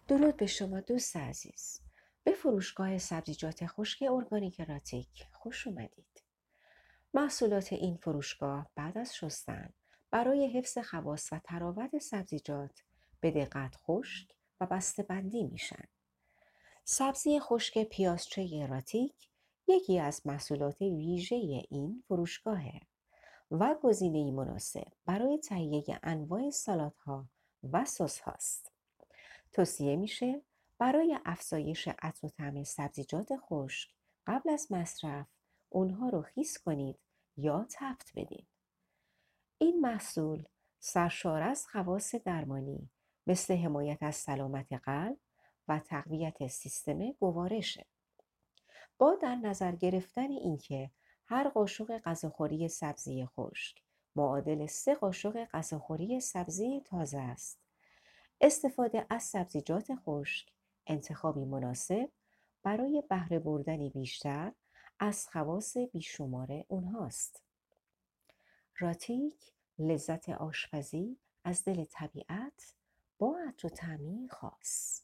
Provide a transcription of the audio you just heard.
درود به شما دوست عزیز. به فروشگاه سبزیجات خشک ارگانیک راتیک خوش اومدید. محصولات این فروشگاه بعد از شستن برای حفظ خواص و تراوت سبزیجات به دقت خشک و بسته‌بندی میشن. سبزی خشک پیازچه راتیک یکی از محصولات ویژه این فروشگاهه و گزینه‌ای مناسب برای تهیه انواع سالادها و سس هاست. توصیه میشه برای افزایش عطر و طعم سبزیجات خشک قبل از مصرف اونها رو خیس کنید یا تفت بدین. این محصول سرشار از خواص درمانی مثل حمایت از سلامت قلب و تقویت سیستم گوارشه. با در نظر گرفتن اینکه هر قاشق غذاخوری سبزی خشک معادل 3 قاشق غذاخوری سبزی تازه است، استفاده از سبزیجات خشک انتخابی مناسب برای بهره بردن بیشتر از خواص بیشمار اونهاست. راتیک لذت آشپزی از دل طبیعت با عطر و طعمی خاص.